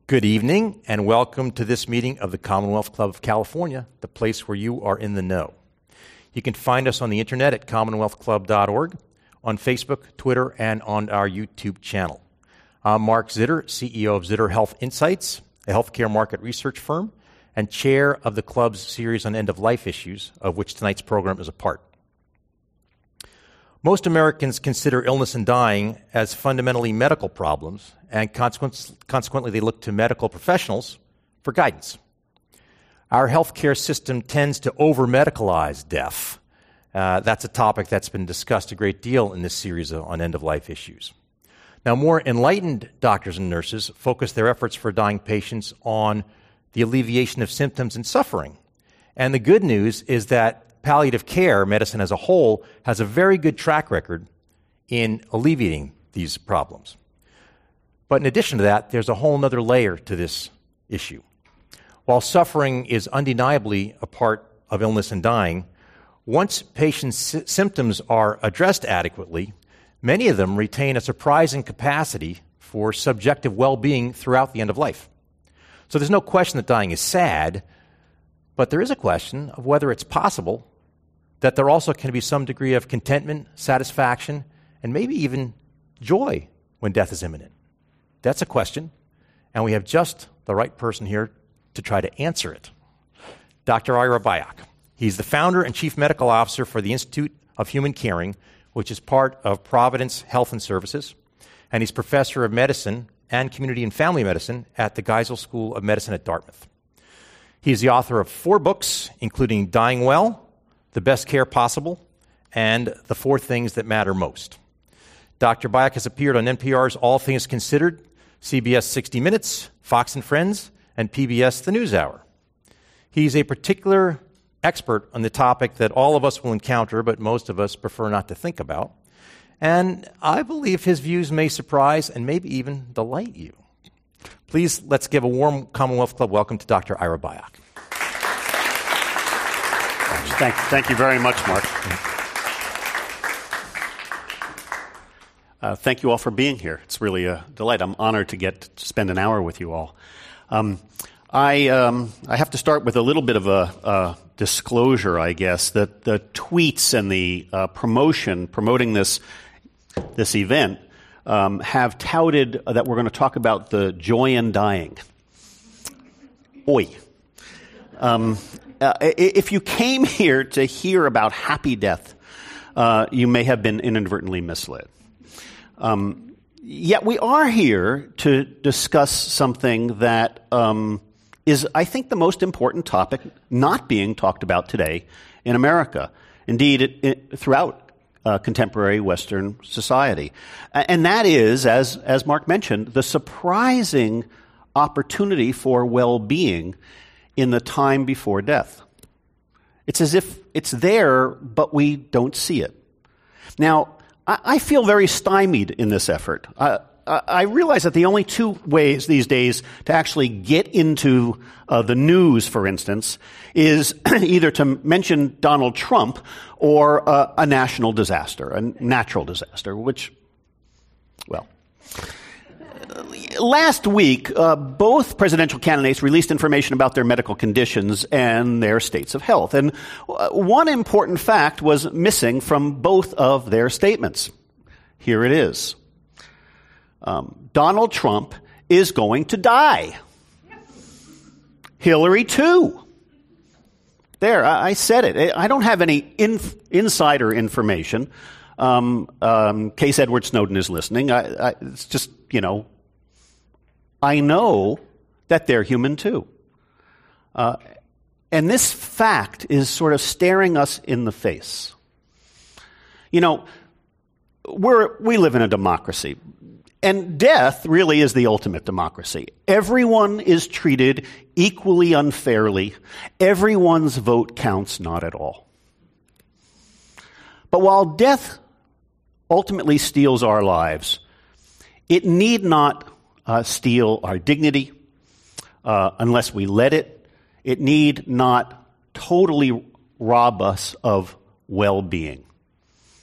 Good evening, and welcome to this meeting of the Commonwealth Club of California, the place where you are in the know. You can find us on the internet at commonwealthclub.org, on Facebook, Twitter, and on our YouTube channel. I'm Mark Zitter, CEO of Zitter Health Insights, a healthcare market research firm, and chair of the club's series on end-of-life issues, of which tonight's program is a part. Most Americans consider illness and dying as fundamentally medical problems, and consequently they look to medical professionals for guidance. Our healthcare system tends to over-medicalize death. That's a topic that's been discussed a great deal in this series on end-of-life issues. Now, more enlightened doctors and nurses focus their efforts for dying patients on the alleviation of symptoms and suffering. And the good news is that palliative care, medicine as a whole, has a very good track record in alleviating these problems. But in addition to that, there's a whole other layer to this issue. While suffering is undeniably a part of illness and dying, once patients' symptoms are addressed adequately, many of them retain a surprising capacity for subjective well-being throughout the end of life. So there's no question that dying is sad, but there is a question of whether it's possible that there also can be some degree of contentment, satisfaction, and maybe even joy when death is imminent. That's a question, and we have just the right person here to try to answer it. Dr. Ira Byock. He's the founder and chief medical officer for the Institute of Human Caring, which is part of Providence Health and Services, and he's professor of medicine and community and family medicine at the Geisel School of Medicine at Dartmouth. He's the author of 4 books, including Dying Well, The Best Care Possible, and The 4 Things That Matter Most. Dr. Byock has appeared on NPR's All Things Considered, CBS 60 Minutes, Fox and Friends, and PBS The NewsHour. He's a particular expert on the topic that all of us will encounter, but most of us prefer not to think about. And I believe his views may surprise and maybe even delight you. Please, let's give a warm Commonwealth Club welcome to Dr. Ira Byock. Thank you very much, Mark. Thank you all for being here. It's really a delight. I'm honored to get to spend an hour with you all. I have to start with a little bit of a disclosure, I guess, that the tweets and the promoting this event have touted that we're going to talk about the joy in dying. Oi. If you came here to hear about happy death, you may have been inadvertently misled. Yet we are here to discuss something that is, I think, the most important topic not being talked about today in America. Indeed, throughout contemporary Western society. And that is, as Mark mentioned, the surprising opportunity for well-being in the time before death. It's as if it's there, but we don't see it. Now, I feel very stymied in this effort. I realize that the only 2 ways these days to actually get into the news, for instance, is either to mention Donald Trump or a national disaster, a natural disaster, which, well... Last week, both presidential candidates released information about their medical conditions and their states of health. And one important fact was missing from both of their statements. Here it is. Donald Trump is going to die. Hillary, too. There, I said it. I don't have any insider information. Case Edward Snowden is listening. It's just, I know that they're human too. And this fact is sort of staring us in the face. We live in a democracy, and death really is the ultimate democracy. Everyone is treated equally unfairly. Everyone's vote counts not at all. But while death ultimately steals our lives, it need not steal our dignity unless we let it. It need not totally rob us of well-being.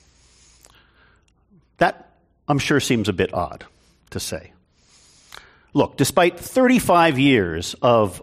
That, I'm sure, seems a bit odd to say. Look, despite 35 years of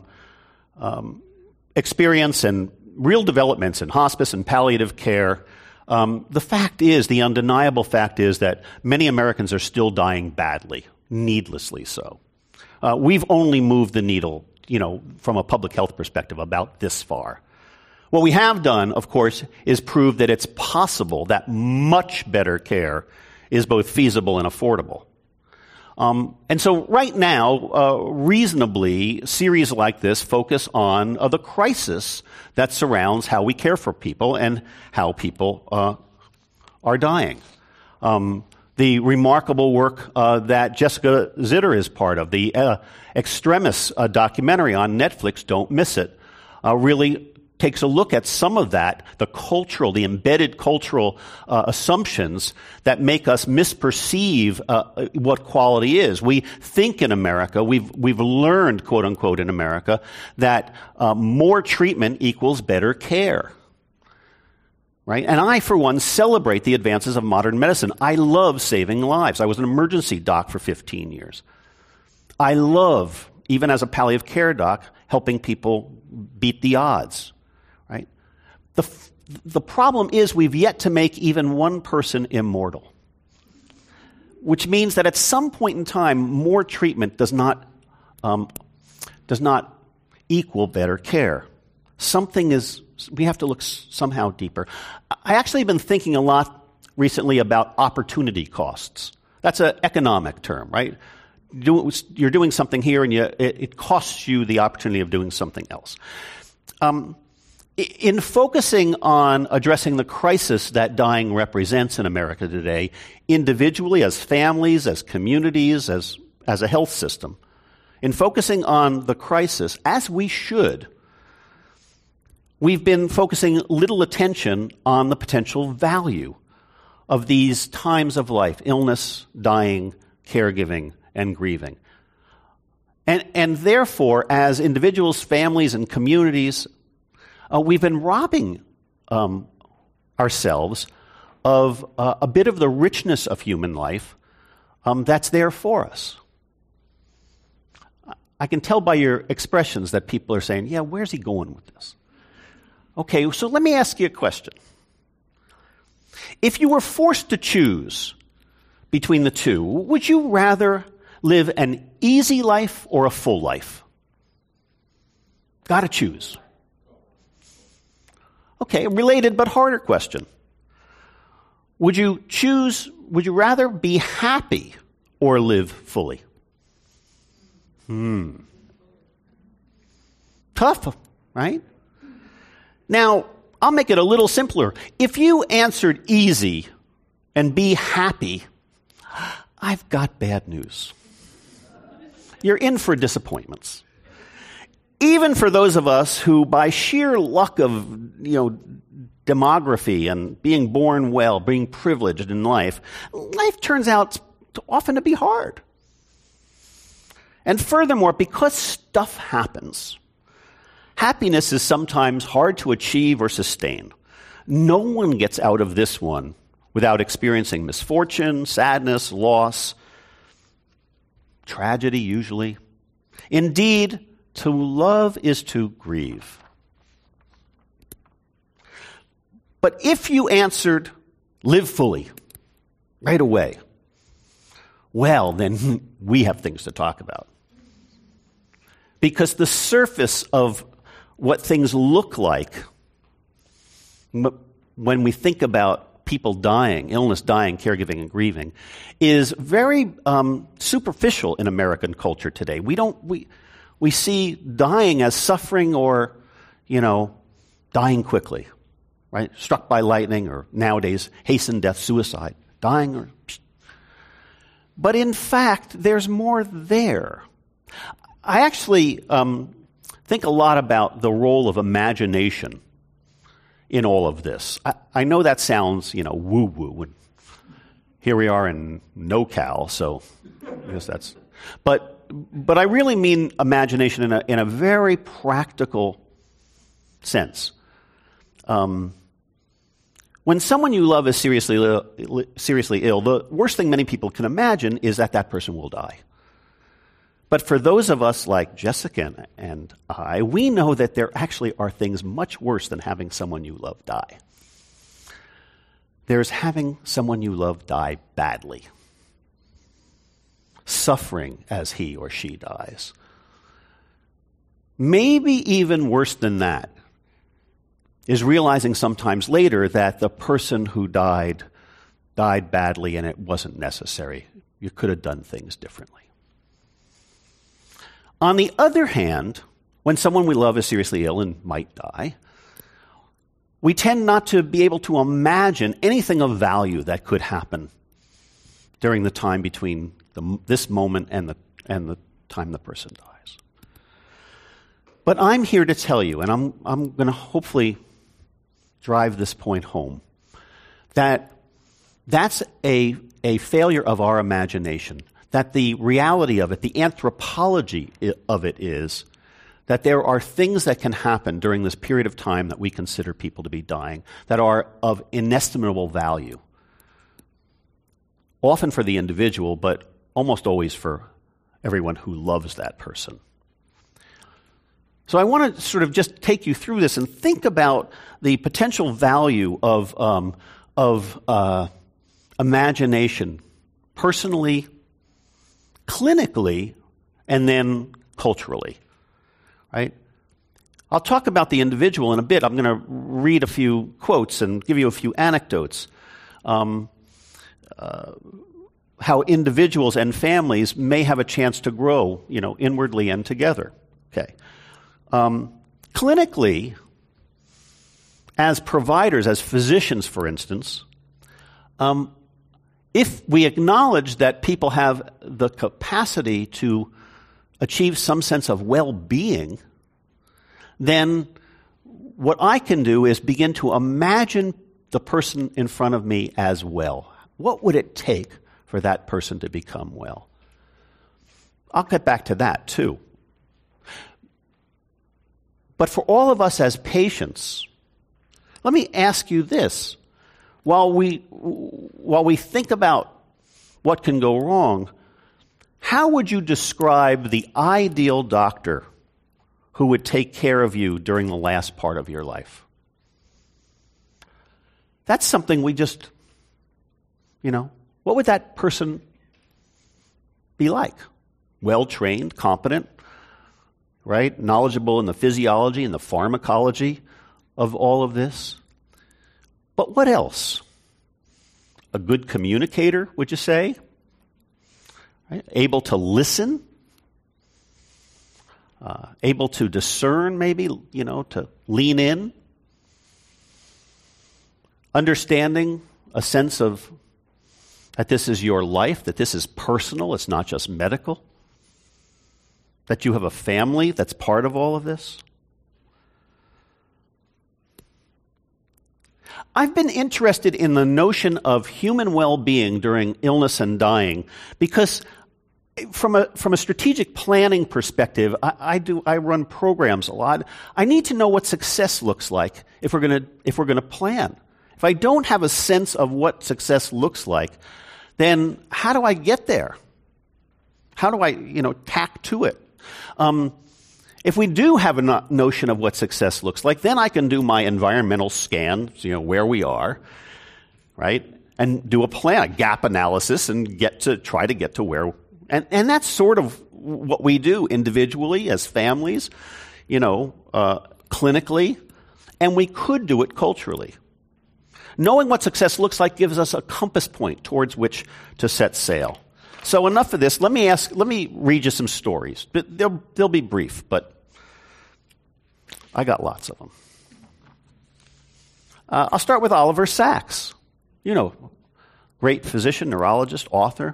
experience and real developments in hospice and palliative care, the undeniable fact is that many Americans are still dying badly, needlessly so. We've only moved the needle, from a public health perspective about this far. What we have done, of course, is prove that it's possible that much better care is both feasible and affordable. And so right now, reasonably, series like this focus on the crisis that surrounds how we care for people and how people are dying. The remarkable work that Jessica Zitter is part of, the Extremis documentary on Netflix, Don't Miss It, really takes a look at some of that, the embedded cultural assumptions that make us misperceive what quality is. We think in America, we've learned, quote unquote, in America, that more treatment equals better care. Right? And I, for one, celebrate the advances of modern medicine. I love saving lives. I was an emergency doc for 15 years. I love, even as a palliative care doc, helping people beat the odds. Right? The problem is we've yet to make even one person immortal, which means that at some point in time, more treatment does not equal better care. We have to look somehow deeper. I actually have been thinking a lot recently about opportunity costs. That's an economic term, right? You're doing something here and it costs you the opportunity of doing something else. In focusing on addressing the crisis that dying represents in America today, individually, as families, as communities, as a health system, in focusing on the crisis, as we should, we've been focusing little attention on the potential value of these times of life: illness, dying, caregiving, and grieving. And therefore, as individuals, families, and communities, we've been robbing ourselves of a bit of the richness of human life that's there for us. I can tell by your expressions that people are saying, yeah, where's he going with this? Okay, so let me ask you a question. If you were forced to choose between the two, would you rather live an easy life or a full life? Got to choose. Okay, related but harder question. Would you rather be happy or live fully? Tough, right? Now, I'll make it a little simpler. If you answered easy and be happy, I've got bad news. You're in for disappointments. Even for those of us who, by sheer luck of, demography and being born well, being privileged in life turns out often to be hard. And furthermore, because stuff happens, happiness is sometimes hard to achieve or sustain. No one gets out of this one without experiencing misfortune, sadness, loss, tragedy usually. Indeed, to love is to grieve. But if you answered, live fully, right away, well, then we have things to talk about. Because the surface of what things look like when we think about people dying, illness, dying, caregiving, and grieving, is very superficial in American culture today. We see dying as suffering or, dying quickly, right? Struck by lightning, or nowadays, hastened death, suicide, dying. But in fact, there's more there. I actually think a lot about the role of imagination in all of this. I know that sounds, woo-woo. And here we are in NoCal, so I guess that's... But I really mean imagination in a very practical sense. When someone you love is seriously ill, the worst thing many people can imagine is that person will die. But for those of us like Jessica and I, we know that there actually are things much worse than having someone you love die. There's having someone you love die badly, suffering as he or she dies. Maybe even worse than that is realizing sometimes later that the person who died badly and it wasn't necessary. You could have done things differently. On the other hand, when someone we love is seriously ill and might die, we tend not to be able to imagine anything of value that could happen during the time between this moment and the time the person dies. But I'm here to tell you, and I'm going to hopefully drive this point home, that that's a failure of our imagination, that the reality of it, the anthropology of it is that there are things that can happen during this period of time that we consider people to be dying that are of inestimable value, often for the individual, but almost always for everyone who loves that person. So I want to sort of just take you through this and think about the potential value of imagination, personally, clinically, and then culturally. Right? I'll talk about the individual in a bit. I'm going to read a few quotes and give you a few anecdotes. How individuals and families may have a chance to grow, inwardly and together. Okay. Clinically, as providers, as physicians, for instance, if we acknowledge that people have the capacity to achieve some sense of well-being, then what I can do is begin to imagine the person in front of me as well. What would it take for that person to become well? I'll get back to that too. But for all of us as patients, let me ask you this. While we think about what can go wrong, how would you describe the ideal doctor who would take care of you during the last part of your life? That's something we just, what would that person be like? Well-trained, competent, right? Knowledgeable in the physiology and the pharmacology of all of this. But what else? A good communicator, would you say? Right? Able to listen? Able to discern, maybe, to lean in? Understanding a sense of that this is your life, that this is personal, it's not just medical? That you have a family that's part of all of this? I've been interested in the notion of human well-being during illness and dying because from a strategic planning perspective, I run programs a lot. I need to know what success looks like if we're going to plan. If I don't have a sense of what success looks like, then how do I get there? How do I, tack to it? If we do have a notion of what success looks like, then I can do my environmental scan, where we are, right? And do a plan, a gap analysis, and try to get to where. And that's sort of what we do individually as families, clinically, and we could do it culturally. Knowing what success looks like gives us a compass point towards which to set sail. So enough of this. Let me read you some stories. They'll be brief, but I got lots of them. I'll start with Oliver Sacks. Great physician, neurologist, author.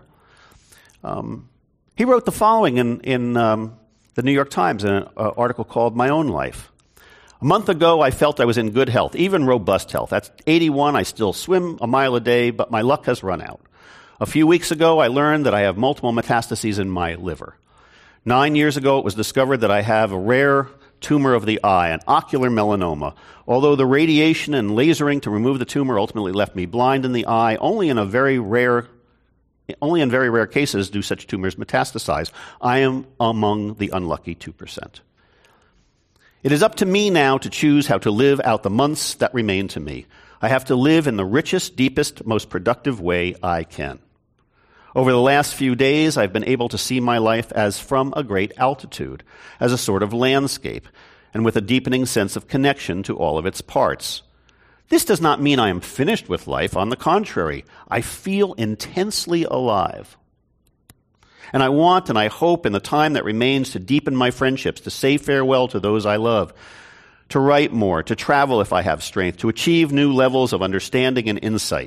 He wrote the following in the New York Times in an article called My Own Life. A month ago, I felt I was in good health, even robust health. At 81, I still swim a mile a day, but my luck has run out. A few weeks ago, I learned that I have multiple metastases in my liver. 9 years ago, it was discovered that I have a rare tumor of the eye, an ocular melanoma. Although the radiation and lasering to remove the tumor ultimately left me blind in the eye, only in a very rare only in very rare cases do such tumors metastasize. I am among the unlucky 2%. It is up to me now to choose how to live out the months that remain to me. I have to live in the richest, deepest, most productive way I can. Over the last few days, I've been able to see my life as from a great altitude, as a sort of landscape, and with a deepening sense of connection to all of its parts. This does not mean I am finished with life. On the contrary, I feel intensely alive. And I want and I hope in the time that remains to deepen my friendships, to say farewell to those I love, to write more, to travel if I have strength, to achieve new levels of understanding and insight.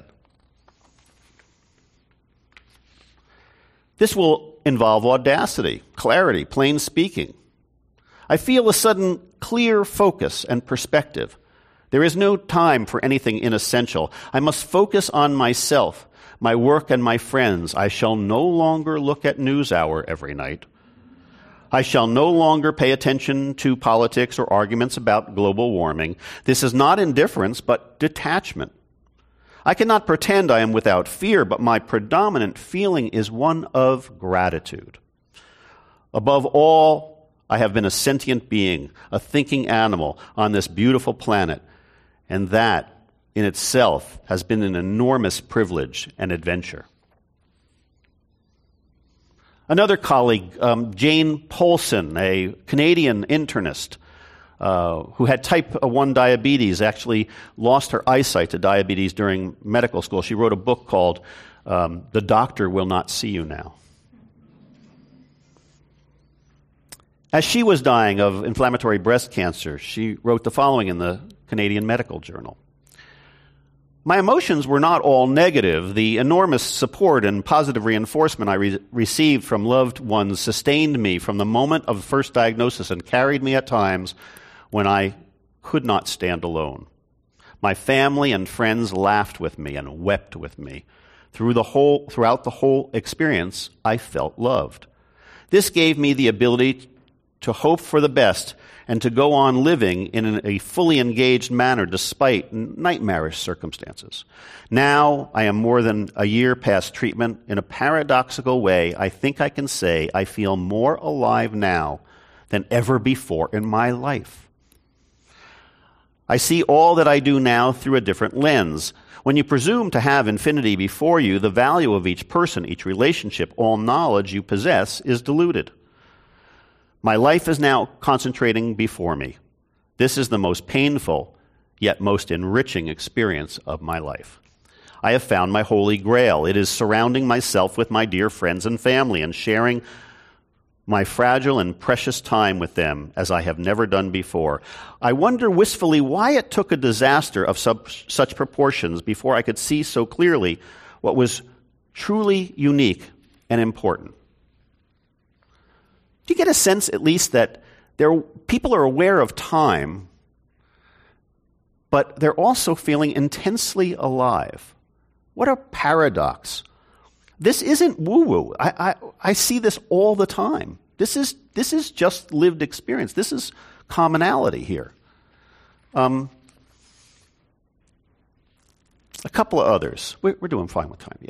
This will involve audacity, clarity, plain speaking. I feel a sudden clear focus and perspective. There is no time for anything inessential. I must focus on myself, my work, and my friends. I shall no longer look at NewsHour every night. I shall no longer pay attention to politics or arguments about global warming. This is not indifference, but detachment. I cannot pretend I am without fear, but my predominant feeling is one of gratitude. Above all, I have been a sentient being, a thinking animal on this beautiful planet, and that in itself has been an enormous privilege and adventure. Another colleague, Jane Polson, a Canadian internist who had type 1 diabetes, actually lost her eyesight to diabetes during medical school. She wrote a book called The Doctor Will Not See You Now. As she was dying of inflammatory breast cancer, she wrote the following in the Canadian Medical Journal. My emotions were not all negative. The enormous support and positive reinforcement I received from loved ones sustained me from the moment of first diagnosis and carried me at times when I could not stand alone. My family and friends laughed with me and wept with me. Throughout the whole experience, I felt loved. This gave me the ability to hope for the best and to go on living in a fully engaged manner despite nightmarish circumstances. Now, I am more than a year past treatment. In a paradoxical way, I think I can say I feel more alive now than ever before in my life. I see all that I do now through a different lens. When you presume to have infinity before you, the value of each person, each relationship, all knowledge you possess is diluted. My life is now concentrating before me. This is the most painful, yet most enriching experience of my life. I have found my holy grail. It is surrounding myself with my dear friends and family and sharing my fragile and precious time with them as I have never done before. I wonder wistfully why it took a disaster of such proportions before I could see so clearly what was truly unique and important. Do you get a sense, at least, that people are aware of time, but they're also feeling intensely alive? What a paradox. This isn't woo-woo. I see this all the time. This is just lived experience. This is commonality here. A couple of others. We're doing fine with time,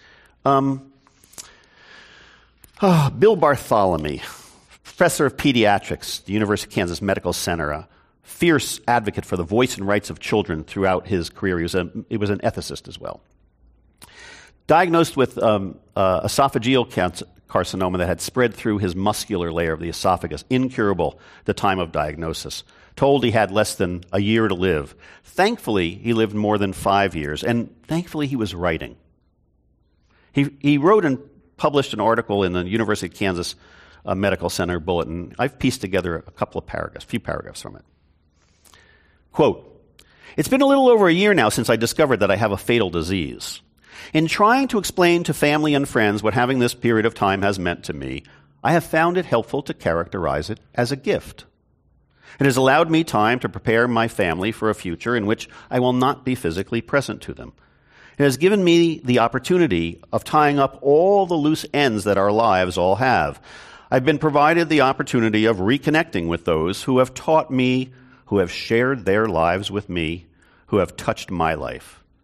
yeah. Bill Bartholomew, professor of pediatrics, the University of Kansas Medical Center, a fierce advocate for the voice and rights of children throughout his career. He was an ethicist as well. Diagnosed with esophageal carcinoma that had spread through his muscular layer of the esophagus, incurable at the time of diagnosis. Told he had less than a year to live. Thankfully, he lived more than 5 years, and thankfully he was writing. He wrote and published an article in the University of Kansas Medical Center Bulletin. I've pieced together a few paragraphs from it. Quote, "It's been a little over a year now since I discovered that I have a fatal disease. In trying to explain to family and friends what having this period of time has meant to me, I have found it helpful to characterize it as a gift. It has allowed me time to prepare my family for a future in which I will not be physically present to them. It has given me the opportunity of tying up all the loose ends that our lives all have. I've been provided the opportunity of reconnecting with those who have taught me, who have shared their lives with me, who have touched my life.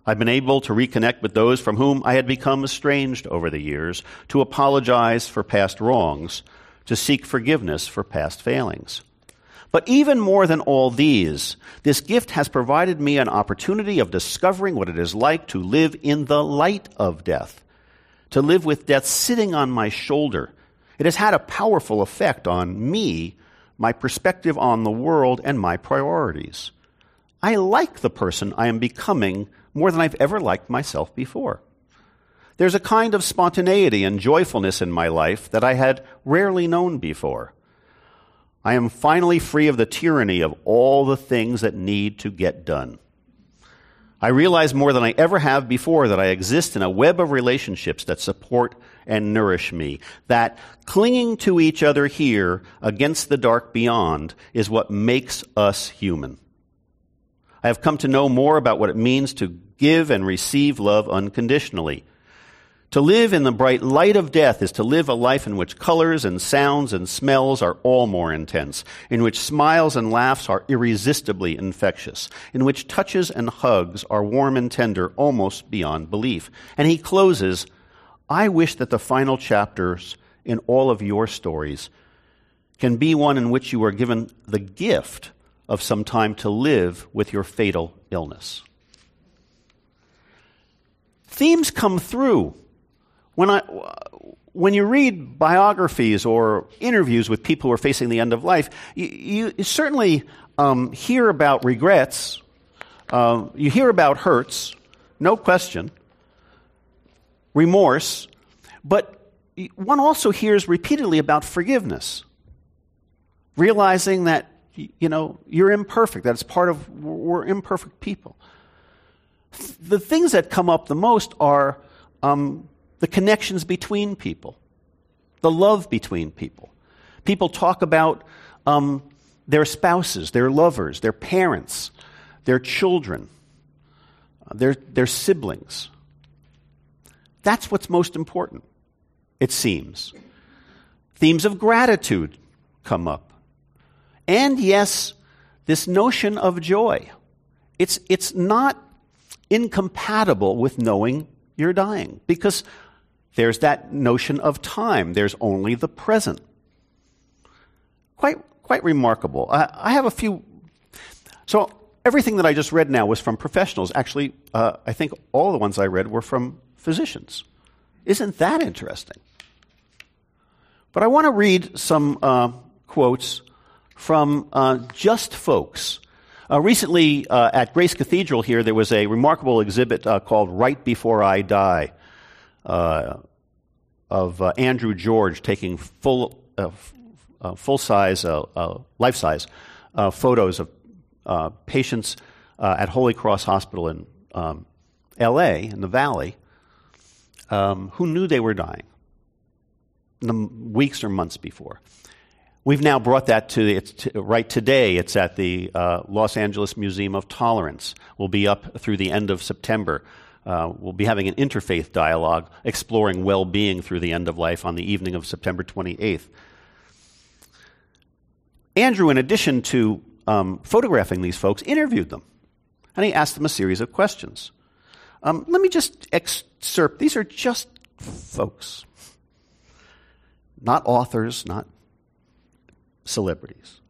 I've been able to reconnect with those from whom I had become estranged over the years, to apologize for past wrongs, to seek forgiveness for past failings. But even more than all these, this gift has provided me an opportunity of discovering what it is like to live in the light of death, to live with death sitting on my shoulder. It has had a powerful effect on me, my perspective on the world, and my priorities. I like the person I am becoming more than I've ever liked myself before. There's a kind of spontaneity and joyfulness in my life that I had rarely known before. I am finally free of the tyranny of all the things that need to get done. I realize more than I ever have before that I exist in a web of relationships that support and nourish me, that clinging to each other here against the dark beyond is what makes us human. I have come to know more about what it means to give and receive love unconditionally. To live in the bright light of death is to live a life in which colors and sounds and smells are all more intense, in which smiles and laughs are irresistibly infectious, in which touches and hugs are warm and tender almost beyond belief. And he closes, I wish that the final chapters in all of your stories can be one in which you are given the gift of some time to live with your fatal illness. Themes come through. When you read biographies or interviews with people who are facing the end of life, you certainly hear about regrets. You hear about hurts, no question, remorse, but one also hears repeatedly about forgiveness, realizing that you're imperfect. That's part of, we're imperfect people. The things that come up the most are the connections between people, the love between people. People talk about their spouses, their lovers, their parents, their children, their siblings. That's what's most important, it seems. Themes of gratitude come up. And yes, this notion of joy. It's not incompatible with knowing you're dying, because there's that notion of time. There's only the present. Quite remarkable. I have a few. So everything that I just read now was from professionals. Actually, I think all the ones I read were from physicians. Isn't that interesting? But I want to read some quotes from just folks. Recently, at Grace Cathedral here, there was a remarkable exhibit called Right Before I Die, of Andrew George taking full-size, life-size photos of patients at Holy Cross Hospital in L.A., in the Valley, who knew they were dying in the weeks or months before. We've now brought that to right today. It's at the Los Angeles Museum of Tolerance. We'll be up through the end of September. We'll be having an interfaith dialogue exploring well-being through the end of life on the evening of September 28th. Andrew, in addition to photographing these folks, interviewed them, and he asked them a series of questions. Let me just excerpt. These are just folks, not authors, not celebrities.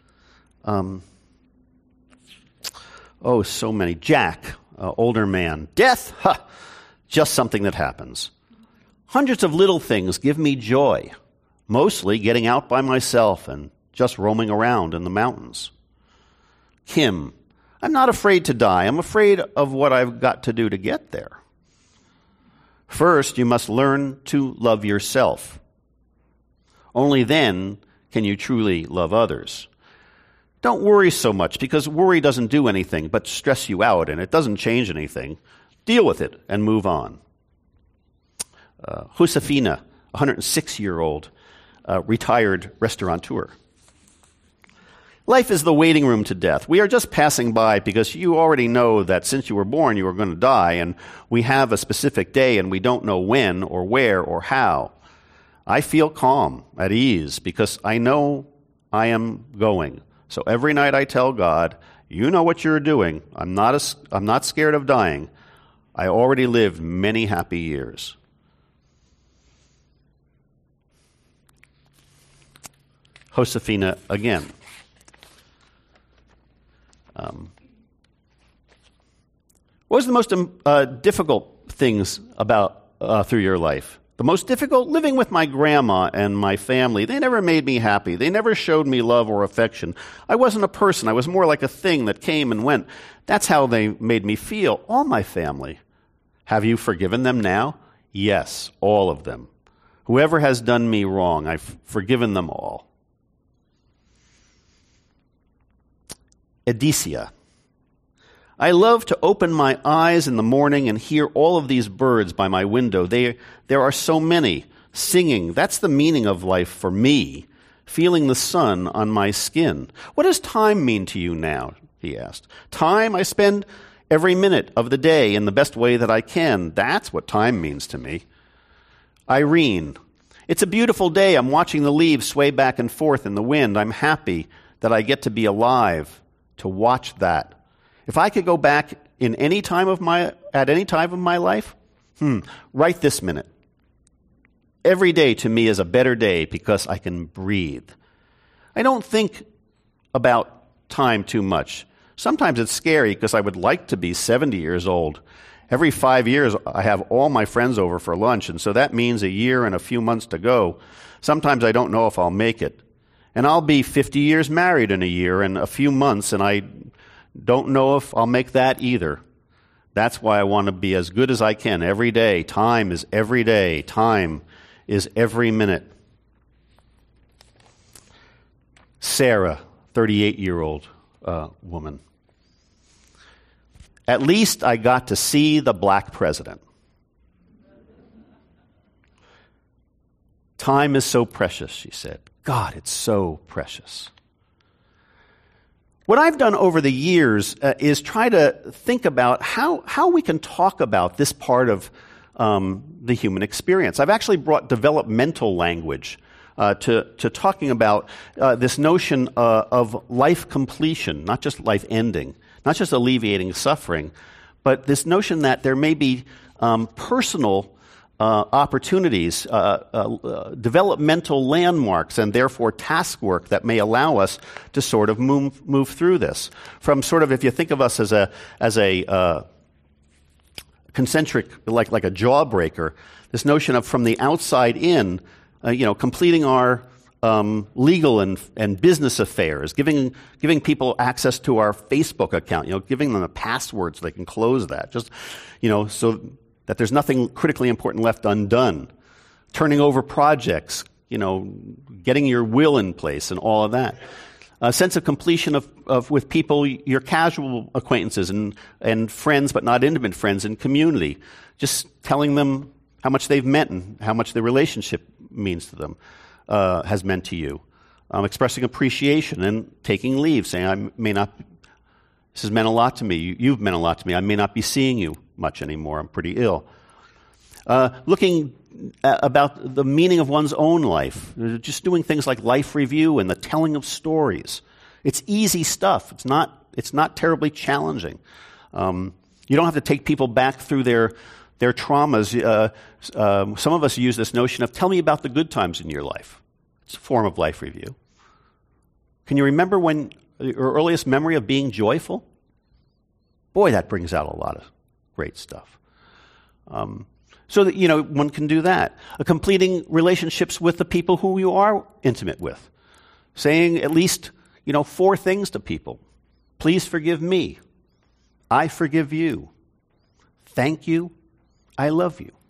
So many. Jack, older man. Death? Just something that happens. Hundreds of little things give me joy, mostly getting out by myself and just roaming around in the mountains. Kim, I'm not afraid to die. I'm afraid of what I've got to do to get there. First, you must learn to love yourself. Only then can you truly love others. Don't worry so much, because worry doesn't do anything but stress you out, and it doesn't change anything. Deal with it and move on. Josefina, 106-year-old retired restaurateur. Life is the waiting room to death. We are just passing by because you already know that since you were born, you are going to die, and we have a specific day, and we don't know when or where or how. I feel calm, at ease, because I know I am going. So every night I tell God, you know what you're doing. I'm not scared of dying. I already lived many happy years. Josefina again. What was the most difficult things about through your life? The most difficult? Living with my grandma and my family. They never made me happy. They never showed me love or affection. I wasn't a person. I was more like a thing that came and went. That's how they made me feel. All my family. Have you forgiven them now? Yes, all of them. Whoever has done me wrong, I've forgiven them all. Edisia. I love to open my eyes in the morning and hear all of these birds by my window. There are so many singing. That's the meaning of life for me, feeling the sun on my skin. What does time mean to you now? He asked. Time I spend every minute of the day in the best way that I can. That's what time means to me. Irene. It's a beautiful day. I'm watching the leaves sway back and forth in the wind. I'm happy that I get to be alive, to watch that. If I could go back at any time of my life, right this minute. Every day to me is a better day because I can breathe. I don't think about time too much. Sometimes it's scary because I would like to be 70 years old. Every 5 years I have all my friends over for lunch, and so that means a year and a few months to go. Sometimes I don't know if I'll make it. And I'll be 50 years married in a year and a few months, and I don't know if I'll make that either. That's why I want to be as good as I can every day. Time is every day. Time is every minute. Sarah, 38-year-old woman. At least I got to see the black president. Time is so precious, she said. God, it's so precious. What I've done over the years is try to think about how we can talk about this part of the human experience. I've actually brought developmental language to talking about this notion of life completion, not just life ending, not just alleviating suffering, but this notion that there may be personal opportunities, developmental landmarks, and therefore task work that may allow us to sort of move through this. From sort of, if you think of us as a concentric, like a jawbreaker, this notion of from the outside in, completing our legal and business affairs, giving people access to our Facebook account, giving them a password so they can close that, just so that there's nothing critically important left undone. Turning over projects, getting your will in place and all of that. A sense of completion of with people, your casual acquaintances and friends, but not intimate friends in community. Just telling them how much they've meant and how much the relationship means to them, has meant to you. Expressing appreciation and taking leave, saying, this has meant a lot to me. You've meant a lot to me. I may not be seeing you much anymore. I'm pretty ill. Looking about the meaning of one's own life. Just doing things like life review and the telling of stories. It's easy stuff. It's not terribly challenging. You don't have to take people back through their traumas. Some of us use this notion of, tell me about the good times in your life. It's a form of life review. Can you remember your earliest memory of being joyful? Boy, that brings out a lot of great stuff. So that, one can do that. Completing relationships with the people who you are intimate with. Saying at least, 4 things to people. Please forgive me. I forgive you. Thank you. I love you.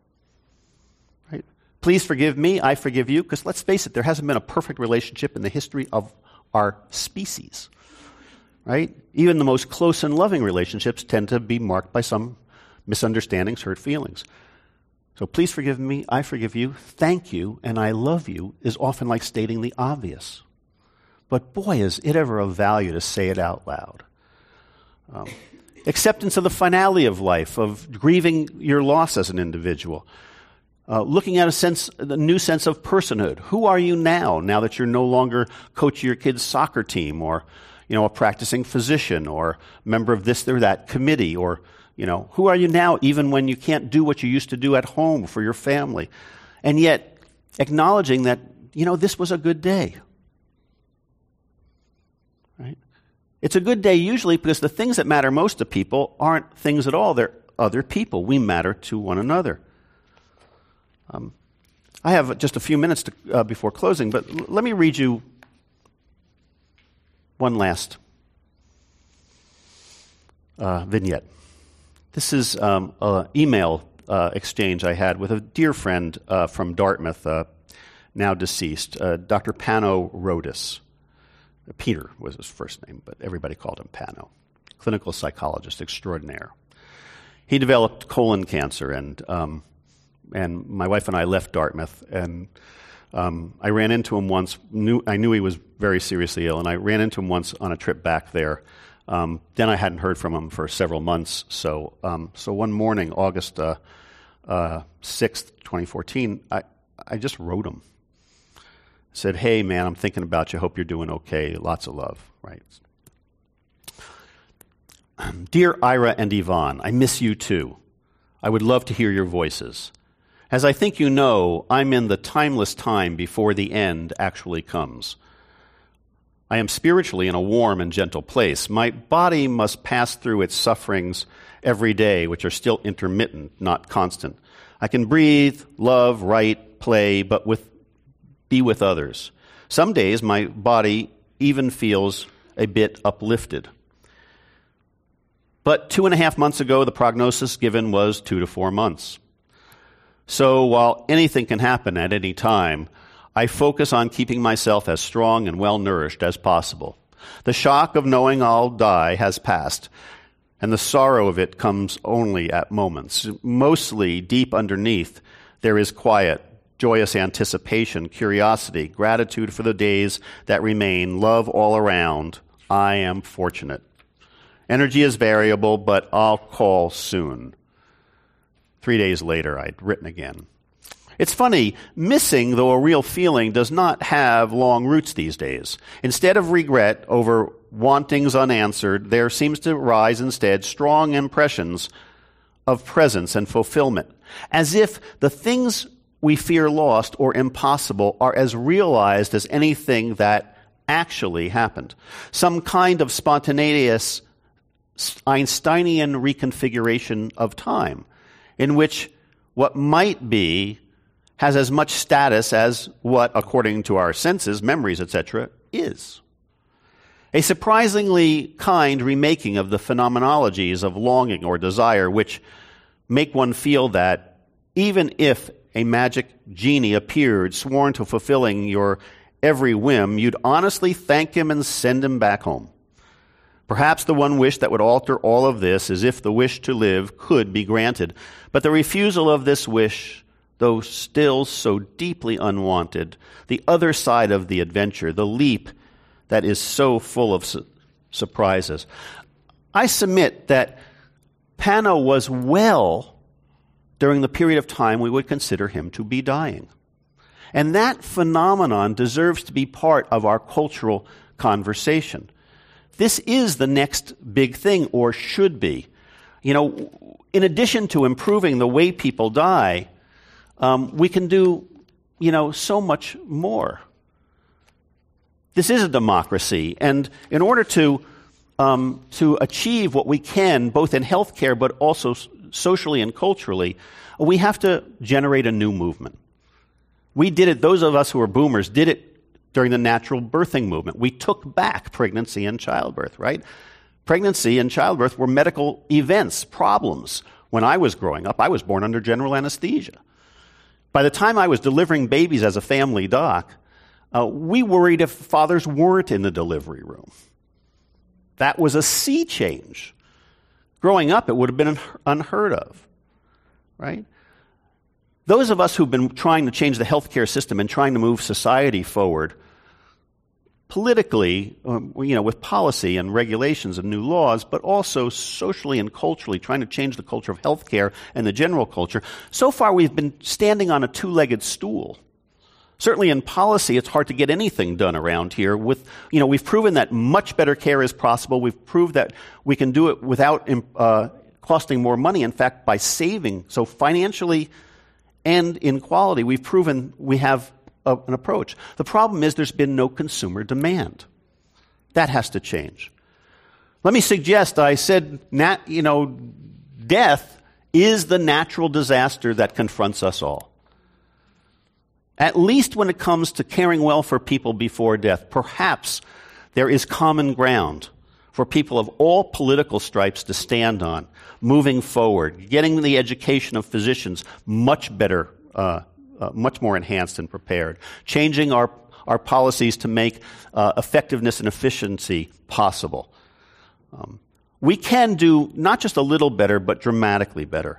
Right? Please forgive me. I forgive you. Because let's face it, there hasn't been a perfect relationship in the history of our species. Right? Even the most close and loving relationships tend to be marked by some misunderstandings, hurt feelings. So please forgive me, I forgive you, thank you, and I love you is often like stating the obvious. But boy, is it ever of value to say it out loud. Acceptance of the finality of life, of grieving your loss as an individual. Looking at a new sense of personhood. Who are you now that you're no longer coach of your kid's soccer team, or a practicing physician, or member of this or that committee, or Who are you now even when you can't do what you used to do at home for your family? And yet, acknowledging that, this was a good day. Right? It's a good day usually because the things that matter most to people aren't things at all. They're other people. We matter to one another. I have just a few minutes before closing, but let me read you one last vignette. This is an email exchange I had with a dear friend from Dartmouth, now deceased, Dr. Pano Rodis. Peter was his first name, but everybody called him Pano. Clinical psychologist extraordinaire. He developed colon cancer, and my wife and I left Dartmouth, and I ran into him once. I knew he was very seriously ill, and I ran into him once on a trip back there. Then I hadn't heard from him for several months. So one morning, August 6th, 2014, I just wrote him. Said, "Hey, man, I'm thinking about you. Hope you're doing okay. Lots of love." Right. Dear Ira and Yvonne, I miss you too. I would love to hear your voices. As I think you know, I'm in the timeless time before the end actually comes. I am spiritually in a warm and gentle place. My body must pass through its sufferings every day, which are still intermittent, not constant. I can breathe, love, write, play, but be with others. Some days my body even feels a bit uplifted. But 2.5 months ago, the prognosis given was 2 to 4 months. So while anything can happen at any time, I focus on keeping myself as strong and well-nourished as possible. The shock of knowing I'll die has passed, and the sorrow of it comes only at moments. Mostly deep underneath, there is quiet, joyous anticipation, curiosity, gratitude for the days that remain, love all around. I am fortunate. Energy is variable, but I'll call soon. 3 days later, I'd written again. It's funny, missing, though a real feeling, does not have long roots these days. Instead of regret over wantings unanswered, there seems to rise instead strong impressions of presence and fulfillment, as if the things we fear lost or impossible are as realized as anything that actually happened. Some kind of spontaneous Einsteinian reconfiguration of time, in which what might be has as much status as what, according to our senses, memories, etc., is. A surprisingly kind remaking of the phenomenologies of longing or desire, which make one feel that even if a magic genie appeared, sworn to fulfilling your every whim, you'd honestly thank him and send him back home. Perhaps the one wish that would alter all of this is if the wish to live could be granted. But the refusal of this wish, though still so deeply unwanted, the other side of the adventure, the leap that is so full of surprises. I submit that Pano was well during the period of time we would consider him to be dying. And that phenomenon deserves to be part of our cultural conversation. This is the next big thing, or should be. In addition to improving the way people die, we can do, so much more. This is a democracy, and in order to achieve what we can, both in healthcare but also socially and culturally, we have to generate a new movement. We did it, those of us who are boomers did it during the natural birthing movement. We took back pregnancy and childbirth, right? Pregnancy and childbirth were medical events, problems. When I was growing up, I was born under general anesthesia. By the time I was delivering babies as a family doc, we worried if fathers weren't in the delivery room. That was a sea change. Growing up, it would have been unheard of, right? Those of us who've been trying to change the healthcare system and trying to move society forward politically, with policy and regulations and new laws, but also socially and culturally, trying to change the culture of healthcare and the general culture. So far, we've been standing on a two-legged stool. Certainly in policy, it's hard to get anything done around here. We've proven that much better care is possible. We've proved that we can do it without costing more money. In fact, by saving, so financially and in quality, we've proven we have an approach. The problem is there's been no consumer demand. That has to change. Let me suggest, I said, death is the natural disaster that confronts us all. At least when it comes to caring well for people before death, perhaps there is common ground for people of all political stripes to stand on, moving forward, getting the education of physicians much better, much more enhanced and prepared, changing our policies to make effectiveness and efficiency possible. We can do not just a little better, but dramatically better.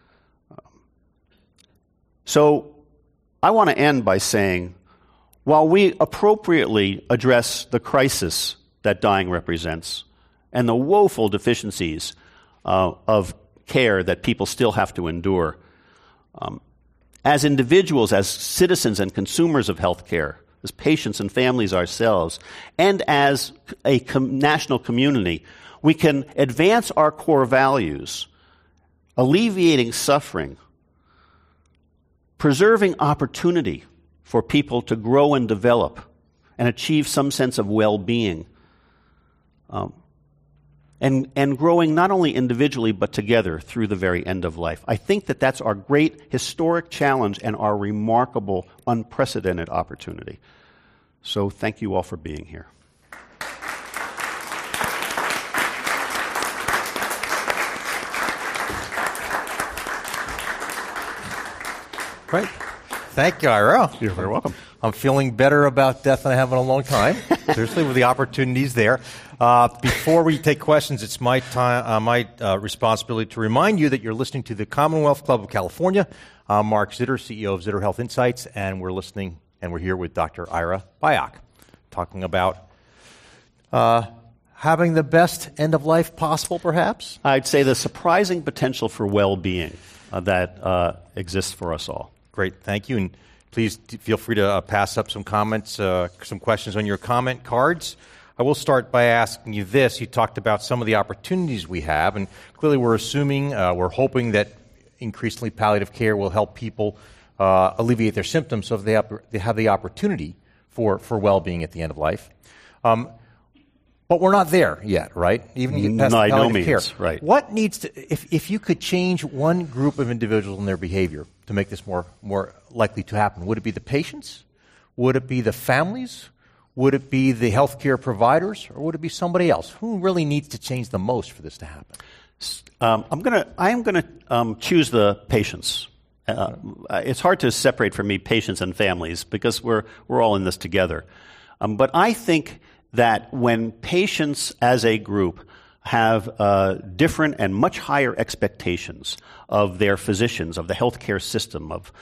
So I want to end by saying, while we appropriately address the crisis that dying represents and the woeful deficiencies of care that people still have to endure, as individuals, as citizens and consumers of health care, as patients and families ourselves, and as a national community, we can advance our core values, alleviating suffering, preserving opportunity for people to grow and develop and achieve some sense of well-being, and growing not only individually but together through the very end of life. I think that that's our great historic challenge and our remarkable, unprecedented opportunity. So thank you all for being here. Great. Thank you, Ira. You're very welcome. I'm feeling better about death than I have in a long time, seriously, with the opportunities there. Before we take questions, it's my responsibility to remind you that you're listening to the Commonwealth Club of California. I'm Mark Zitter, CEO of Zitter Health Insights, and we're here with Dr. Ira Byock, talking about having the best end of life possible, perhaps? I'd say the surprising potential for well-being that exists for us all. Great, thank you. And please feel free to pass up some comments, some questions on your comment cards. I will start by asking you this. You talked about some of the opportunities we have, and clearly we're we're hoping that increasingly palliative care will help people alleviate their symptoms so they have the opportunity for well-being at the end of life. But we're not there yet, right? Even past by no means, care. Right. What needs to, if you could change one group of individuals and their behavior to make this more likely to happen, would it be the patients? Would it be the families? Would it be the healthcare providers? Or would it be somebody else? Who really needs to change the most for this to happen? I am going to choose the patients. It's hard to separate for me patients and families because we're all in this together. But I think that when patients as a group have different and much higher expectations of their physicians, of the healthcare system, of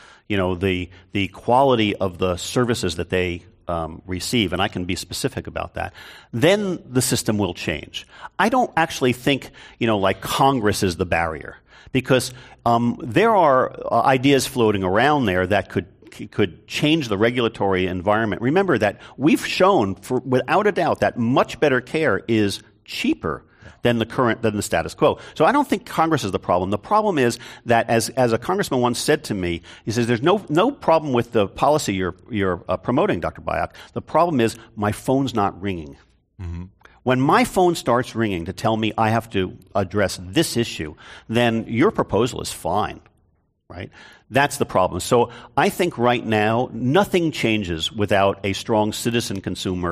the quality of the services that they receive, and I can be specific about that, then the system will change. I don't actually think like Congress is the barrier, because there are ideas floating around there that could change the regulatory environment. Remember that we've shown, without a doubt, that much better care is cheaper than the status quo. So I don't think Congress is the problem. The problem is that, as a congressman once said to me, he says, "There's no problem with the policy you're promoting, Dr. Byock. The problem is my phone's not ringing." Mm-hmm. When my phone starts ringing to tell me I have to address this issue, then your proposal is fine, right? That's the problem. So I think right now nothing changes without a strong citizen-consumer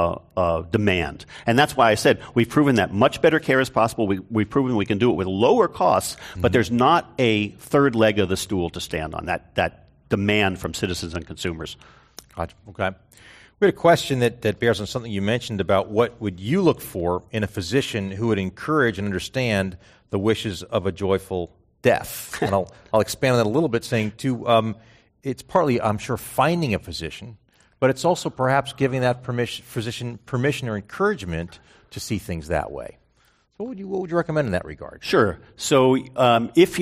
demand. And that's why I said we've proven that much better care is possible. We've proven we can do it with lower costs, but there's not a third leg of the stool to stand on, that demand from citizens and consumers. Gotcha. Okay. We had a question that bears on something you mentioned about what would you look for in a physician who would encourage and understand the wishes of a joyful death. And I'll expand on that a little bit, saying, too, it's partly, I'm sure, finding a physician, but it's also perhaps giving that physician permission or encouragement to see things that way. So what would you recommend in that regard? Sure. So if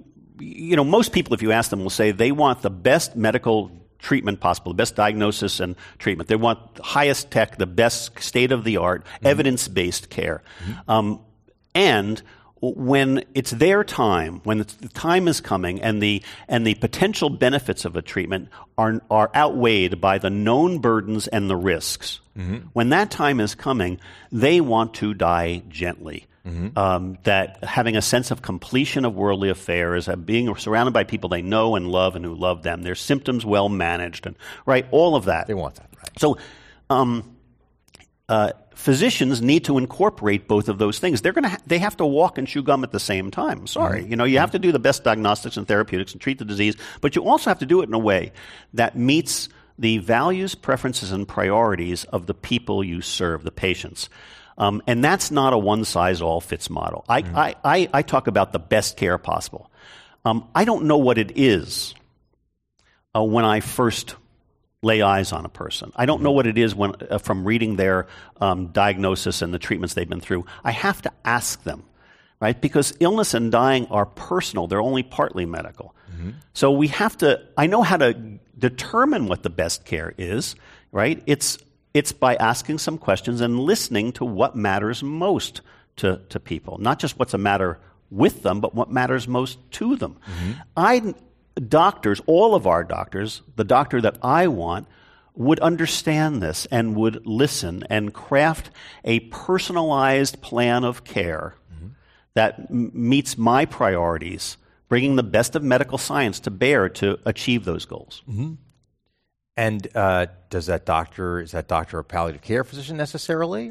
most people, if you ask them, will say they want the best medical treatment possible, the best diagnosis and treatment. They want the highest tech, the best state-of-the-art, evidence-based care. And when it's their time, when the time is coming, and the potential benefits of a treatment are outweighed by the known burdens and the risks, when that time is coming, they want to die gently. That having a sense of completion of worldly affairs, being surrounded by people they know and love and who love them, their symptoms well managed, and right, all of that. They want that, right? So, physicians need to incorporate both of those things. They have to walk and chew gum at the same time. Sorry, you have to do the best diagnostics and therapeutics and treat the disease, but you also have to do it in a way that meets the values, preferences, and priorities of the people you serve, the patients. And that's not a one-size-all-fits model. I talk about the best care possible. I don't know what it is when I first lay eyes on a person. I don't know what it is when, from reading their diagnosis and the treatments they've been through. I have to ask them, right? Because illness and dying are personal. They're only partly medical. So we have to, I know how to determine what the best care is, right? It's by asking some questions and listening to what matters most to people, not just what's a matter with them, but what matters most to them. Doctors, all of our doctors, the doctor that I want, would understand this and would listen and craft a personalized plan of care that meets my priorities, bringing the best of medical science to bear to achieve those goals. And is that doctor a palliative care physician necessarily?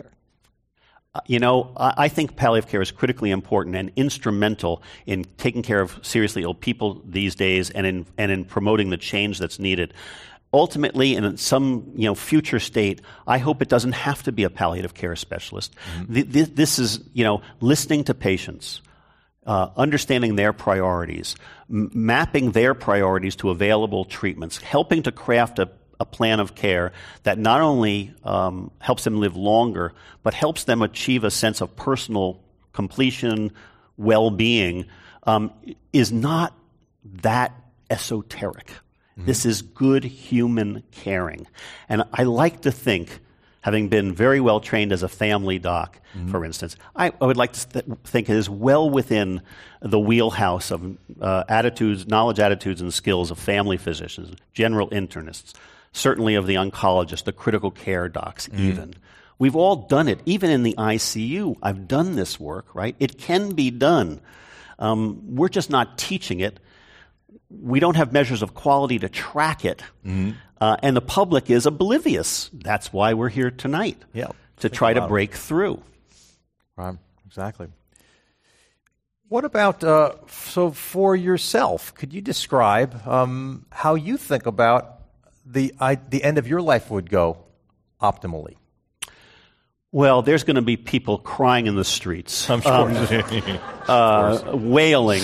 I think palliative care is critically important and instrumental in taking care of seriously ill people these days and in promoting the change that's needed. Ultimately, in some future state, I hope it doesn't have to be a palliative care specialist. This is listening to patients, understanding their priorities, mapping their priorities to available treatments, helping to craft a plan of care that not only helps them live longer, but helps them achieve a sense of personal completion, well-being, is not that esoteric. This is good human caring. And I like to think, having been very well trained as a family doc, for instance, I would like to think it is well within the wheelhouse of knowledge, attitudes, and skills of family physicians, general internists, certainly of the oncologists, the critical care docs even. We've all done it. Even in the ICU, I've done this work, right? It can be done. We're just not teaching it. We don't have measures of quality to track it. And the public is oblivious. That's why we're here tonight, to try to break through. Right, exactly. What about, so for yourself, could you describe how you think about the end of your life would go optimally? Well, there's going to be people crying in the streets. I'm sure. Wailing.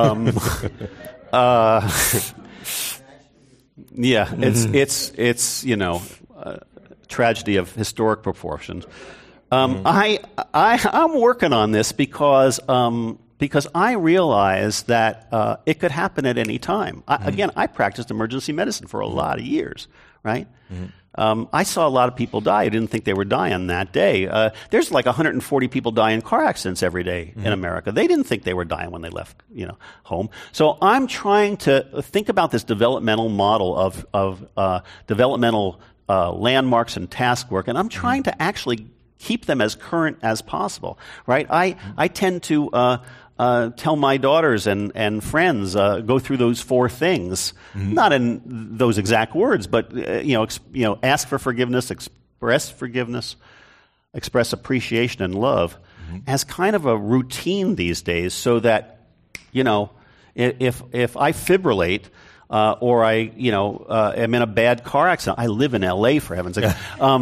It's tragedy of historic proportions. I'm working on this because I realize that it could happen at any time. Again, I practiced emergency medicine for a lot of years, right? I saw a lot of people die. I didn't think they were dying that day. There's like 140 people die in car accidents every day in America. They didn't think they were dying when they left, home. So I'm trying to think about this developmental model of developmental landmarks and task work, and I'm trying to actually keep them as current as possible, right? I tend to tell my daughters and friends, go through those four things, not in those exact words, but ask for forgiveness, express appreciation and love, as kind of a routine these days, so that if I fibrillate. Or I am in a bad car accident. I live in L.A., for heaven's sake.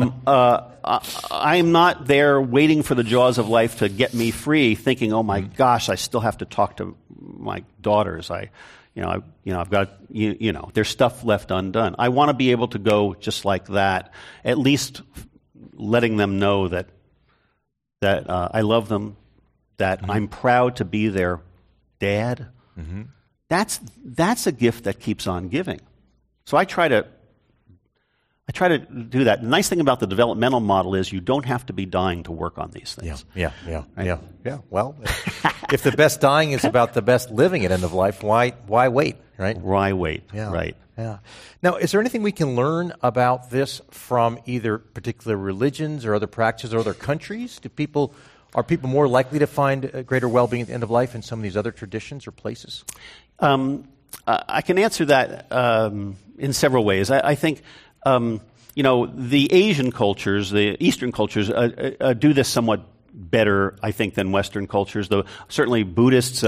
I'm not there waiting for the jaws of life to get me free, thinking, "Oh my gosh, I still have to talk to my daughters." I've got there's stuff left undone. I want to be able to go just like that, at least letting them know that I love them, that I'm proud to be their dad. That's a gift that keeps on giving. So I try I try to do that. The nice thing about the developmental model is you don't have to be dying to work on these things. Yeah. Well, if the best dying is about the best living at end of life, why wait, right? Why wait? Yeah. Right. Yeah. Now, is there anything we can learn about this from either particular religions or other practices or other countries? Are people more likely to find greater well-being at the end of life in some of these other traditions or places? I can answer that in several ways. I think, the Asian cultures, the Eastern cultures, do this somewhat better, I think, than Western cultures. Though certainly Buddhists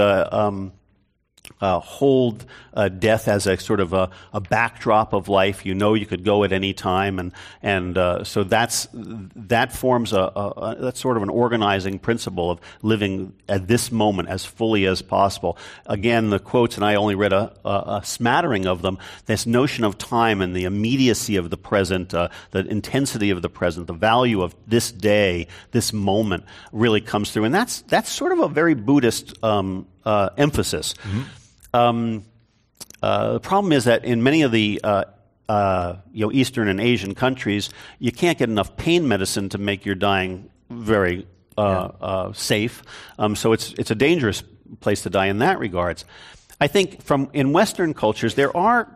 hold death as a sort of a backdrop of life. You could go at any time, and so that forms that's sort of an organizing principle of living at this moment as fully as possible. Again, the quotes, and I only read a smattering of them. This notion of time and the immediacy of the present, the intensity of the present, the value of this day, this moment, really comes through, and that's sort of a very Buddhist emphasis. Mm-hmm. The problem is that in many of the Eastern and Asian countries, you can't get enough pain medicine to make your dying very safe. So it's a dangerous place to die in that regards. I think in Western cultures there are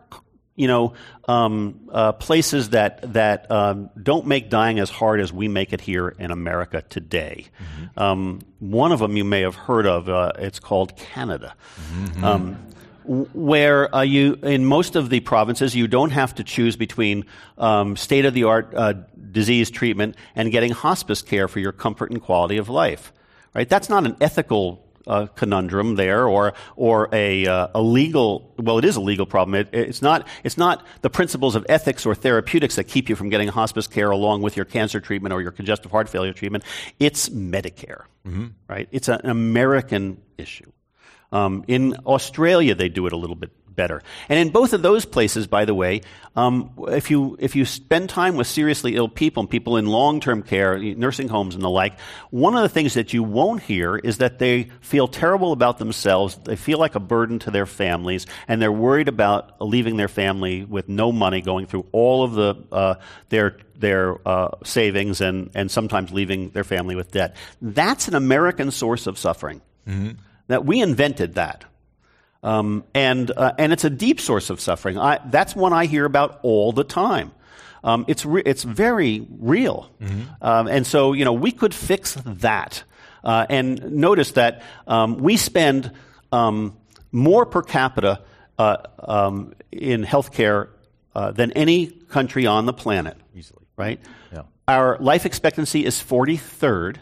places that don't make dying as hard as we make it here in America today. Mm-hmm. One of them you may have heard of. It's called Canada. Mm-hmm. Where in most of the provinces, you don't have to choose between state-of-the-art disease treatment and getting hospice care for your comfort and quality of life. Right? That's not an ethical conundrum there, or a legal. Well, it is a legal problem. It's not the principles of ethics or therapeutics that keep you from getting hospice care along with your cancer treatment or your congestive heart failure treatment. It's Medicare. Mm-hmm. Right? It's an American issue. In Australia, they do it a little bit better. And in both of those places, by the way, if you spend time with seriously ill people and people in long-term care, nursing homes and the like, one of the things that you won't hear is that they feel terrible about themselves, they feel like a burden to their families, and they're worried about leaving their family with no money, going through all of their savings and sometimes leaving their family with debt. That's an American source of suffering. Mm-hmm. That we invented that, and it's a deep source of suffering. That's one I hear about all the time. It's very real, mm-hmm. And so we could fix that. And notice that we spend more per capita in healthcare than any country on the planet. Easily, right? Yeah. Our life expectancy is 43rd.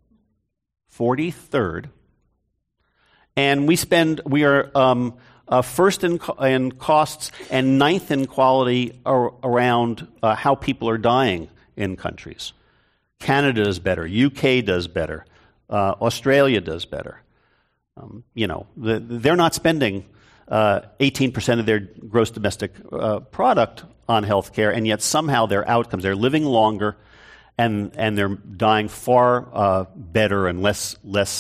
And we are first in costs and ninth in quality around how people are dying in countries. Canada does better. UK does better. Australia does better. They're not spending 18% of their gross domestic product on health care, and yet somehow their outcomes, they're living longer, and they're dying far better and less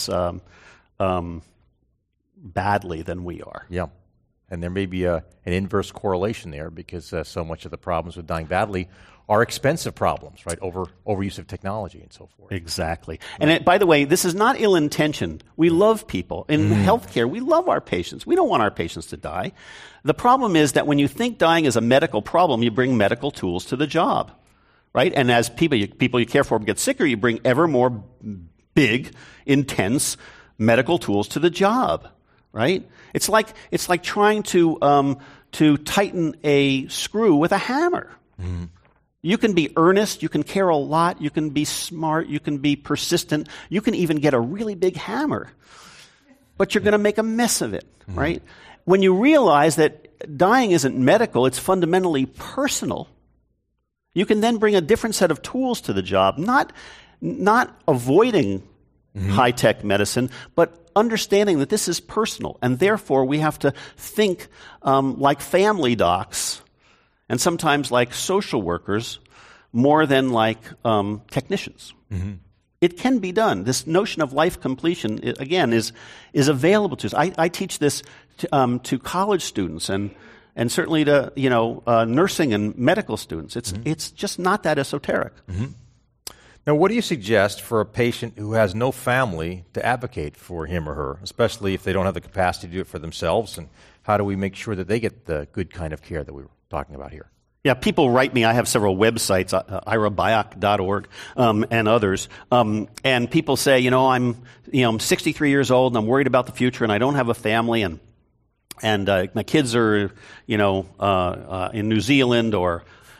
badly than we are. Yeah. And there may be an inverse correlation there because so much of the problems with dying badly are expensive problems, right? Overuse of technology and so forth. Exactly. And by the way, this is not ill-intentioned. We love people. In healthcare, we love our patients. We don't want our patients to die. The problem is that when you think dying is a medical problem, you bring medical tools to the job, right? And as people you care for get sicker, you bring ever more big, intense medical tools to the job. Right? It's like trying to tighten a screw with a hammer. Mm-hmm. You can be earnest, you can care a lot, you can be smart, you can be persistent, you can even get a really big hammer, but you're going to make a mess of it. Mm-hmm. Right? When you realize that dying isn't medical, it's fundamentally personal, you can then bring a different set of tools to the job, not avoiding mm-hmm. high-tech medicine, but understanding that this is personal, and therefore we have to think like family docs and sometimes like social workers more than like technicians. Mm-hmm. It can be done. This notion of life completion, again, is available to us. I teach this to college students, and and certainly to nursing and medical students. It's just not that esoteric. Now, what do you suggest for a patient who has no family to advocate for him or her, especially if they don't have the capacity to do it for themselves? And how do we make sure that they get the good kind of care that we were talking about here? Yeah, people write me. I have several websites, irabayak.org and others. And people say, I'm 63 years old and I'm worried about the future and I don't have a family and my kids are, in New Zealand or,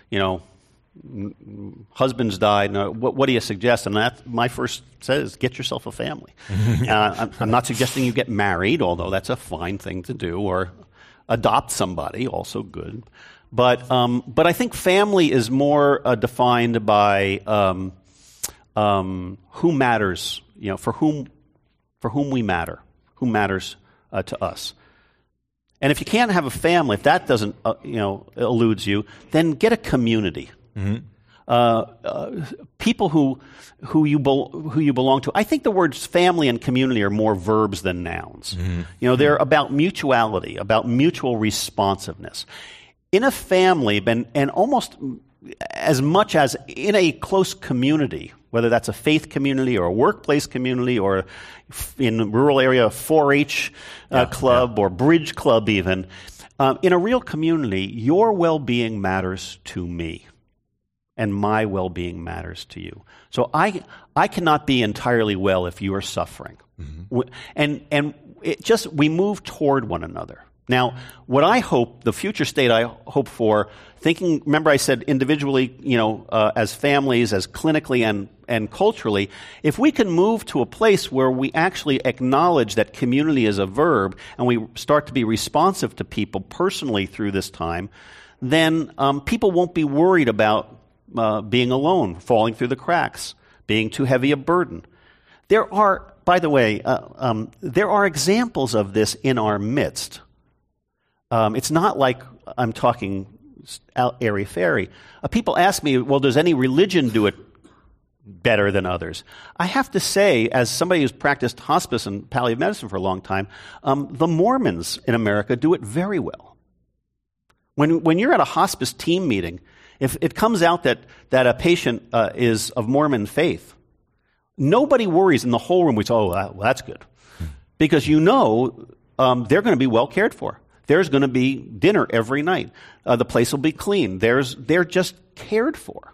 husband's died. What do you suggest? And my first says, get yourself a family. I'm not suggesting you get married, although that's a fine thing to do, or adopt somebody, also good. But I think family is more defined by who matters, for whom we matter, who matters to us. And if you can't have a family, if that doesn't eludes you, then get a community. People who you belong to. I think the words family and community are more verbs than nouns. They're about mutuality, about mutual responsiveness. In a family, and almost as much as in a close community, whether that's a faith community or a workplace community or in a rural area, a 4-H club or bridge club even, in a real community, your well-being matters to me. And my well-being matters to you. So I cannot be entirely well if you are suffering. And we move toward one another. Now, what I hope, the future state I hope for, remember I said individually, as families, as clinically and culturally, if we can move to a place where we actually acknowledge that community is a verb and we start to be responsive to people personally through this time, then people won't be worried about being alone, falling through the cracks, being too heavy a burden. There are, by the way, there are examples of this in our midst. It's not like I'm talking airy-fairy. People ask me, well, does any religion do it better than others? I have to say, as somebody who's practiced hospice and palliative medicine for a long time, the Mormons in America do it very well. When you're at a hospice team meeting, if it comes out that a patient is of Mormon faith, nobody worries in the whole room. We say, well, that's good. Because they're going to be well cared for. There's going to be dinner every night. The place will be clean. They're just cared for.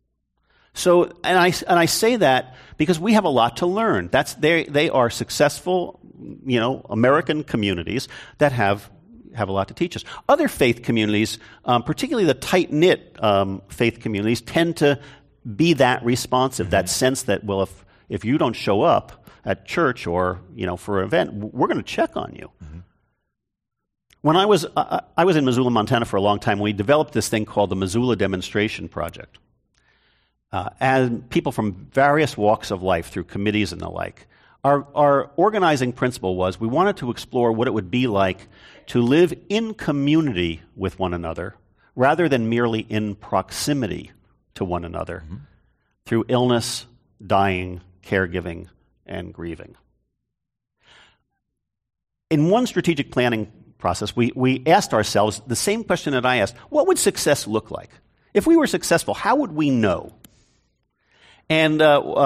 So, and I say that because we have a lot to learn. They are successful, American communities that have a lot to teach us. Other faith communities, particularly the tight-knit faith communities, tend to be that responsive, that sense that, well, if you don't show up at church or, for an event, we're going to check on you. When I was in Missoula, Montana for a long time, we developed this thing called the Missoula Demonstration Project. And people from various walks of life through committees and the like. Our organizing principle was we wanted to explore what it would be like to live in community with one another rather than merely in proximity to one another through illness, dying, caregiving, and grieving. In one strategic planning process, we asked ourselves the same question that I asked. What would success look like? If we were successful, how would we know? And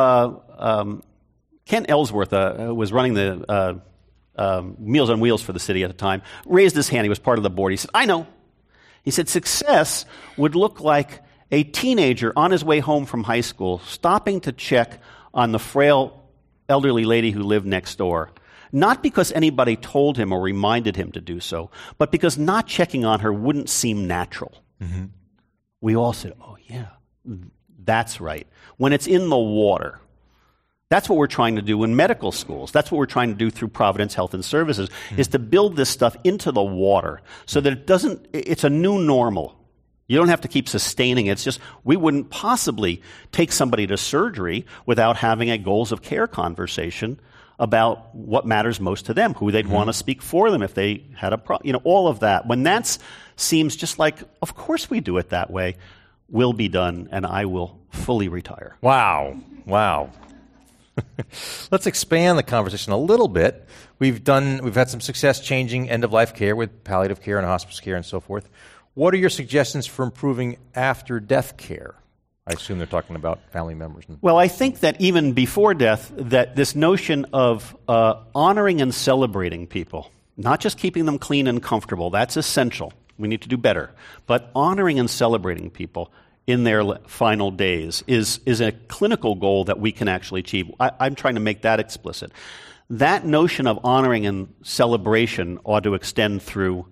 Kent Ellsworth was running the Meals on Wheels for the city at the time, raised his hand. He was part of the board. He said, I know. He said, success would look like a teenager on his way home from high school stopping to check on the frail elderly lady who lived next door. Not because anybody told him or reminded him to do so, but because not checking on her wouldn't seem natural. We all said, oh, yeah, that's right. When it's in the water. That's what we're trying to do in medical schools. That's what we're trying to do through Providence Health and Services, is to build this stuff into the water so that it's a new normal. You don't have to keep sustaining it. It's just we wouldn't possibly take somebody to surgery without having a goals of care conversation about what matters most to them, who they'd want to speak for them if they had a problem. All of that. When that seems just like, of course we do it that way, will be done, and I will fully retire. Wow. Let's expand the conversation a little bit. We've had some success changing end-of-life care with palliative care and hospice care and so forth. What are your suggestions for improving after-death care? I assume they're talking about family members. Well, I think that even before death, that this notion of honoring and celebrating people, not just keeping them clean and comfortable, that's essential. We need to do better. But honoring and celebrating people in their final days is a clinical goal that we can actually achieve. I'm trying to make that explicit. That notion of honoring and celebration ought to extend through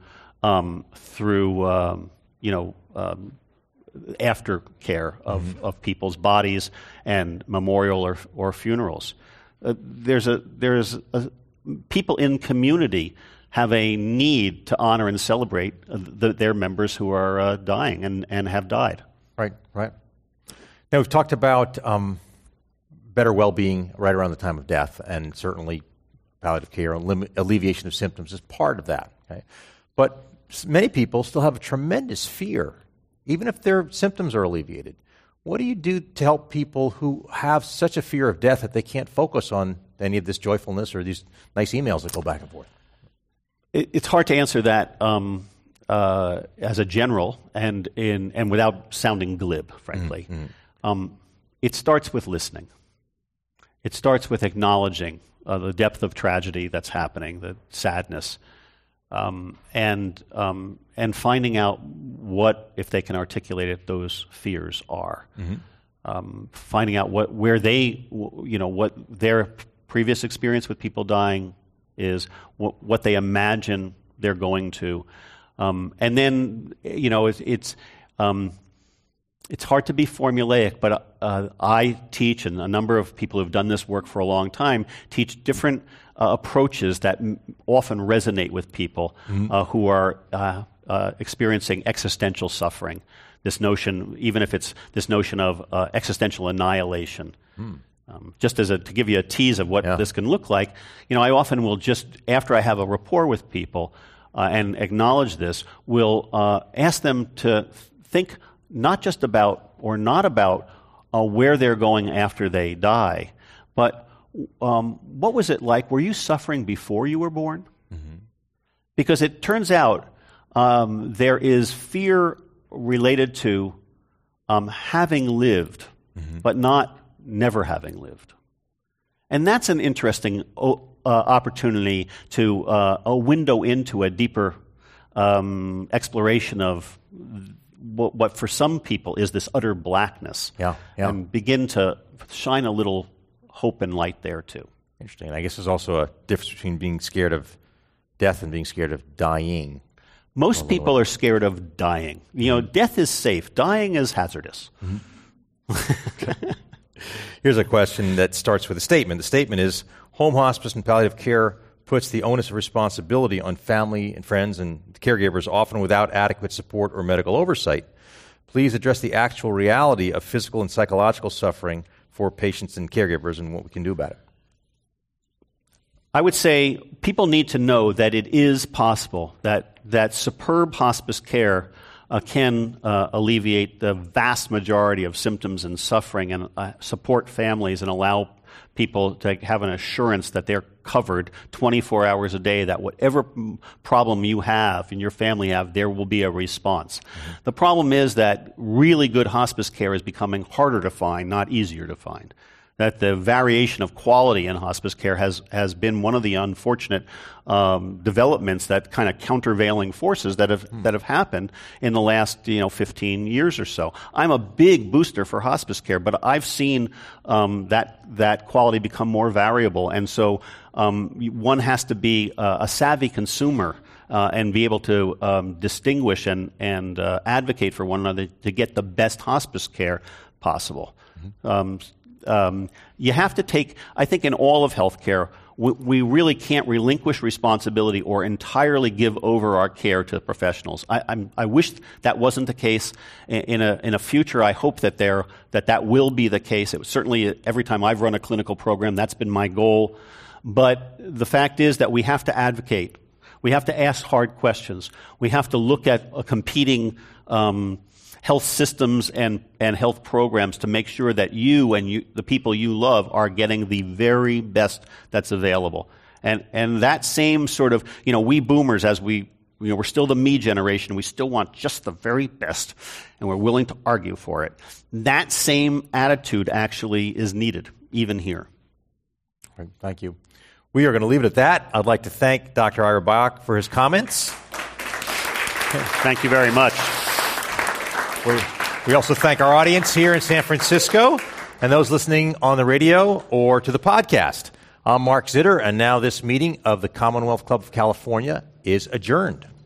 aftercare of people's bodies and memorial or funerals. People in community have a need to honor and celebrate their members who are dying and have died. Right. Now, we've talked about better well-being right around the time of death, and certainly palliative care and alleviation of symptoms is part of that. Okay? But many people still have a tremendous fear, even if their symptoms are alleviated. What do you do to help people who have such a fear of death that they can't focus on any of this joyfulness or these nice emails that go back and forth? It's hard to answer that as a general and without sounding glib, frankly. It starts with listening. It starts with acknowledging the depth of tragedy that's happening, the sadness, and finding out what, if they can articulate it, those fears are. Finding out what their previous experience with people dying is, what they imagine they're going to, and then it's hard to be formulaic, but I teach, and a number of people who've done this work for a long time teach different approaches that often resonate with people who are experiencing existential suffering. This notion, even if it's this notion of existential annihilation. Just to give you a tease of what this can look like, I often will just, after I have a rapport with people and acknowledge this, will ask them to think not just about or not about where they're going after they die, but what was it like? Were you suffering before you were born? Because it turns out there is fear related to having lived, but not never having lived. And that's an interesting opportunity to a window into a deeper exploration of what for some people is this utter blackness. And begin to shine a little hope and light there too. Interesting. I guess there's also a difference between being scared of death and being scared of dying. Most people are scared of dying. Death is safe. Dying is hazardous. Here's a question that starts with a statement. The statement is, home hospice and palliative care puts the onus of responsibility on family and friends and caregivers, often without adequate support or medical oversight. Please address the actual reality of physical and psychological suffering for patients and caregivers and what we can do about it. I would say people need to know that it is possible that superb hospice care can alleviate the vast majority of symptoms and suffering and support families and allow people to have an assurance that they're covered 24 hours a day, that whatever problem you have and your family have, there will be a response. The problem is that really good hospice care is becoming harder to find, not easier to find. That the variation of quality in hospice care has been one of the unfortunate developments, that kind of countervailing forces that have happened in the last 15 years or so. I'm a big booster for hospice care, but I've seen that quality become more variable, and so one has to be a savvy consumer and be able to distinguish and advocate for one another to get the best hospice care possible. You have to take, I think in all of healthcare, we really can't relinquish responsibility or entirely give over our care to professionals. I wish that wasn't the case. In a future, I hope that will be the case. It was certainly, every time I've run a clinical program, that's been my goal. But the fact is that we have to advocate. We have to ask hard questions. We have to look at competing health systems and health programs to make sure that you and the people you love are getting the very best that's available. And that same sort of, we boomers, as we're still the me generation, we still want just the very best, and we're willing to argue for it. That same attitude actually is needed, even here. All right, thank you. We are going to leave it at that. I'd like to thank Dr. Ira Byock for his comments. Thank you very much. We also thank our audience here in San Francisco and those listening on the radio or to the podcast. I'm Mark Zitter, and now this meeting of the Commonwealth Club of California is adjourned.